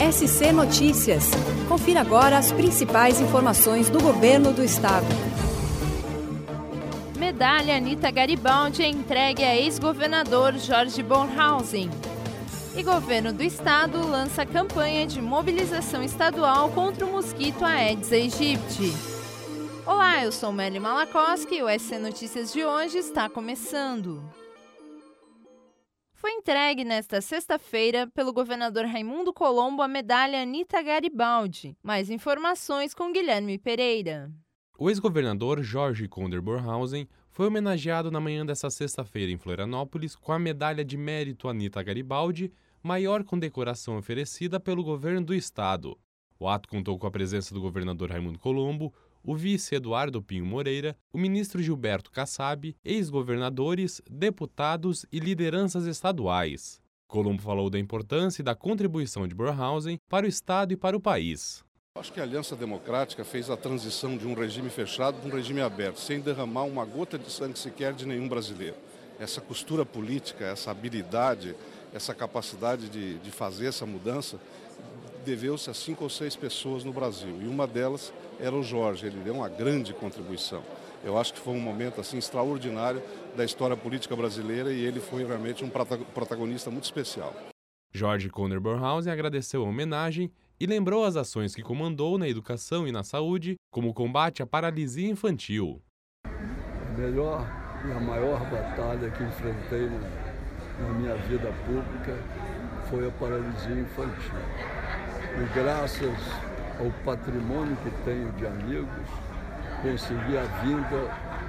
SC Notícias. Confira agora as principais informações do governo do estado. Medalha Anita Garibaldi é entregue a ex-governador Jorge Bornhausen. E governo do estado lança campanha de mobilização estadual contra o mosquito Aedes aegypti. Olá, eu sou Meli Malakoski e o SC Notícias de hoje está começando. Foi entregue nesta sexta-feira pelo governador Raimundo Colombo a medalha Anita Garibaldi. Mais informações com Guilherme Pereira. O ex-governador Jorge Conder Bornhausen foi homenageado na manhã desta sexta-feira em Florianópolis com a medalha de mérito Anita Garibaldi, maior condecoração oferecida pelo governo do estado. O ato contou com a presença do governador Raimundo Colombo, o vice Eduardo Pinho Moreira, o ministro Gilberto Kassab, ex-governadores, deputados e lideranças estaduais. Colombo falou da importância e da contribuição de Bornhausen para o estado e para o país. Acho que a Aliança Democrática fez a transição de um regime fechado para um regime aberto, sem derramar uma gota de sangue sequer de nenhum brasileiro. Essa costura política, essa habilidade, essa capacidade de fazer essa mudança deveu-se a 5 ou 6 pessoas no Brasil. E uma delas era o Jorge, ele deu uma grande contribuição. Eu acho que foi um momento assim, extraordinário da história política brasileira e ele foi realmente um protagonista muito especial. Jorge Conder Bornhausen agradeceu a homenagem e lembrou as ações que comandou na educação e na saúde, como o combate à paralisia infantil. A melhor e a maior batalha que enfrentei na minha vida pública foi a paralisia infantil. E graças ao patrimônio que tenho de amigos, consegui a vinda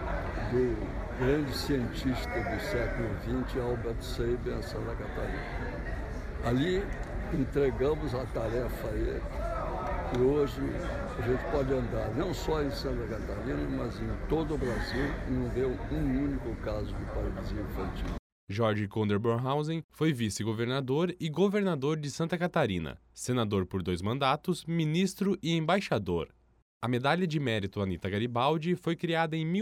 do grande cientista do século XX, Albert Sabin, a Santa Catarina. Ali entregamos a tarefa a ele e hoje a gente pode andar não só em Santa Catarina, mas em todo o Brasil e não ver um único caso de paralisia infantil. Jorge Conder Bornhausen foi vice-governador e governador de Santa Catarina, senador por 2 mandatos, ministro e embaixador. A medalha de mérito Anita Garibaldi foi criada em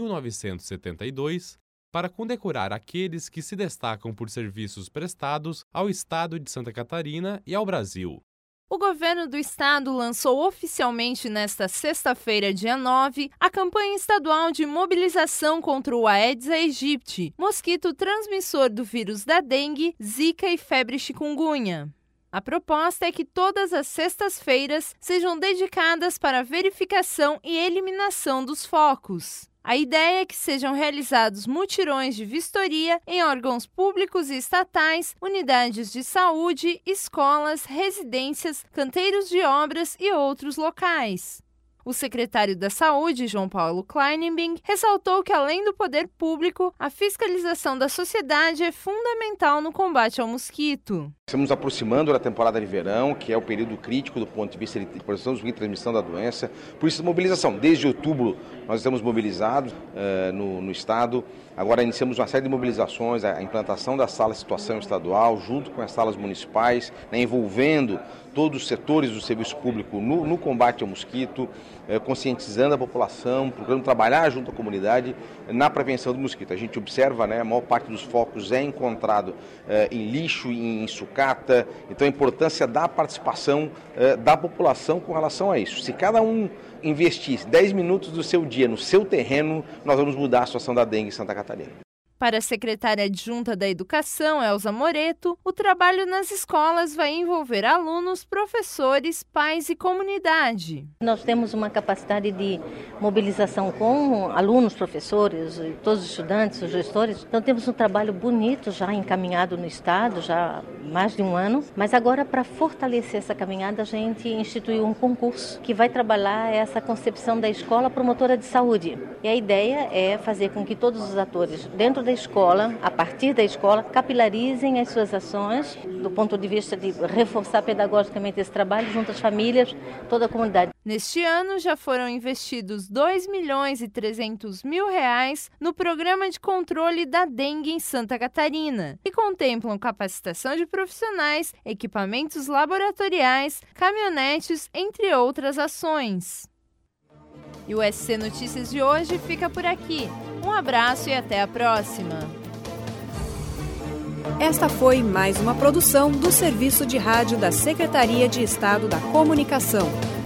1972 para condecorar aqueles que se destacam por serviços prestados ao estado de Santa Catarina e ao Brasil. O governo do estado lançou oficialmente nesta sexta-feira, dia 9, a campanha estadual de mobilização contra o Aedes aegypti, mosquito transmissor do vírus da dengue, zika e febre chikungunya. A proposta é que todas as sextas-feiras sejam dedicadas para a verificação e eliminação dos focos. A ideia é que sejam realizados mutirões de vistoria em órgãos públicos e estatais, unidades de saúde, escolas, residências, canteiros de obras e outros locais. O secretário da Saúde, João Paulo Kleinenbing, ressaltou que, além do poder público, a fiscalização da sociedade é fundamental no combate ao mosquito. Estamos aproximando da temporada de verão, que é o período crítico do ponto de vista de transmissão da doença. Por isso, mobilização. Desde outubro, nós estamos mobilizados no estado. Agora iniciamos uma série de mobilizações, a implantação da sala de situação estadual, junto com as salas municipais, envolvendo todos os setores do serviço público no combate ao mosquito, conscientizando a população, procurando trabalhar junto à comunidade na prevenção do mosquito. A gente observa, a maior parte dos focos é encontrado em lixo, em sucata, então a importância da participação da população com relação a isso. Se cada um investir 10 minutos do seu dia no seu terreno, nós vamos mudar a situação da dengue em Santa Catarina. Para a secretária adjunta da Educação, Elza Moreto, o trabalho nas escolas vai envolver alunos, professores, pais e comunidade. Nós temos uma capacidade de mobilização com alunos, professores, todos os estudantes, os gestores. Então temos um trabalho bonito já encaminhado no estado, já há mais de um ano. Mas agora, para fortalecer essa caminhada, a gente instituiu um concurso que vai trabalhar essa concepção da escola promotora de saúde. E a ideia é fazer com que todos os atores dentro da escola, a partir da escola, capilarizem as suas ações do ponto de vista de reforçar pedagogicamente esse trabalho junto às famílias, toda a comunidade. Neste ano já foram investidos R$2.300.000 no programa de controle da dengue em Santa Catarina, que contemplam capacitação de profissionais, equipamentos laboratoriais, caminhonetes, entre outras ações. E o SC Notícias de hoje fica por aqui. Um abraço e até a próxima! Esta foi mais uma produção do Serviço de Rádio da Secretaria de Estado da Comunicação.